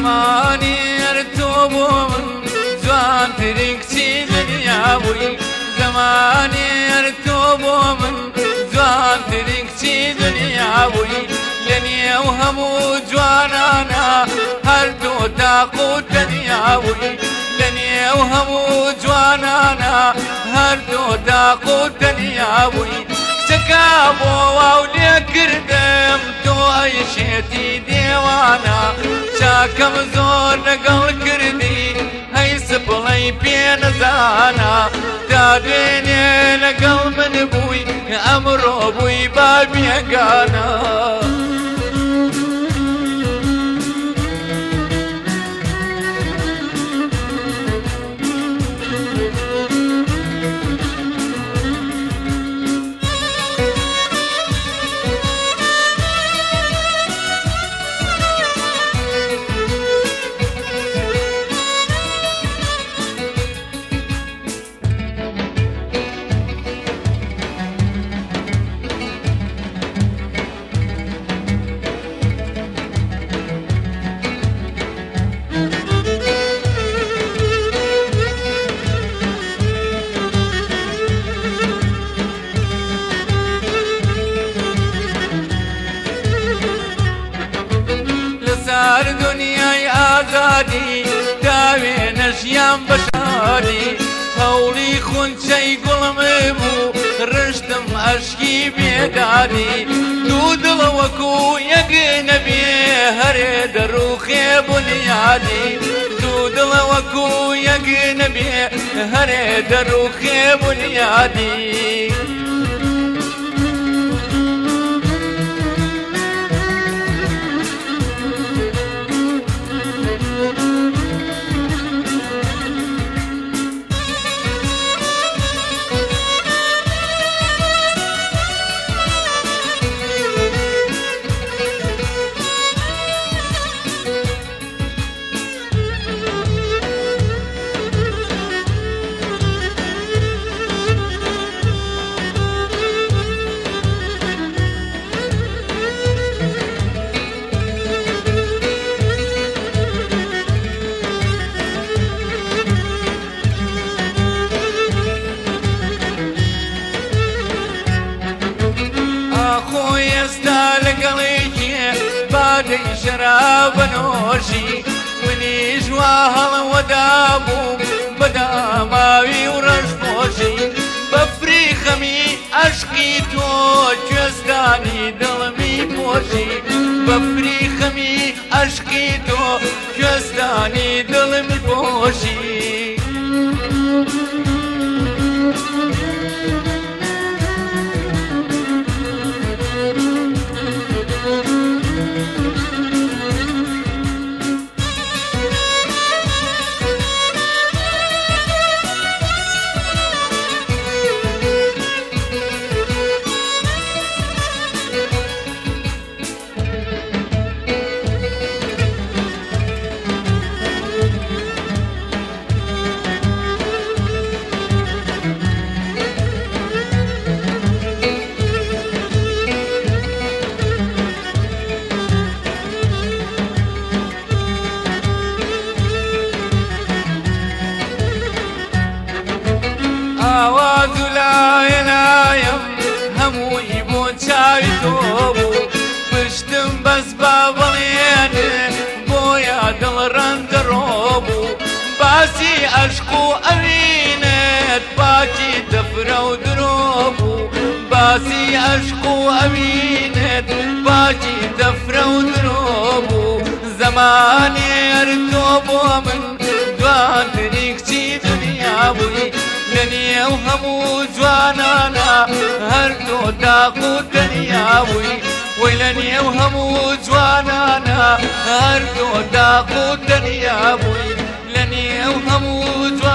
زماني ارتوبو من جوان تركتي دنياوي زماني ارتوبو من جوان تركتي دنياوي لني وهمو جوانانا هردو تاقو دنياوي لني وهمو جوانانا هردو تاقو دنياوي تكابو واولي كردم تو اي شيتي ديوانا شاكم زور نقل كردي هاي سبلي بين زانا تاديني نقل من بوي امرو بوي بابي قانا لسار دنياي آزادي داوي نشيان بشاري هولي خونشي قلمبو رشتم اشكي بيدادي دودل وكو يقنبي هرد روخي بنيادي دودل وكو يقنبي هرد روخي بنيادي خوي استالق ليكي بعد شراب نوشي مني جواهل ودابو بدا ماوي ورشبوشي بفري خمي اشكي تو جستاني دلمي بوشي بفري خمي اشكي تو جستاني دلمي بوشي آواز لایم هموی بون چاوی توبو پشتم بس بابڵێنێ بۆیە دڵ ڕەنگ ڕۆبوو باسی عەشق و ئەوینت باکی دەفرە و درۆبوو باسی عەشق و ئەوینت باکی دەفرە و درۆبوو زەمانێر تۆ بۆ من دواتری کچی دنیا بووی لنيو همو جوانانا هردو تاقو دنياوي ولنيو همو جوانانا هردو تاقو دنياوي لنيو همو جوانانا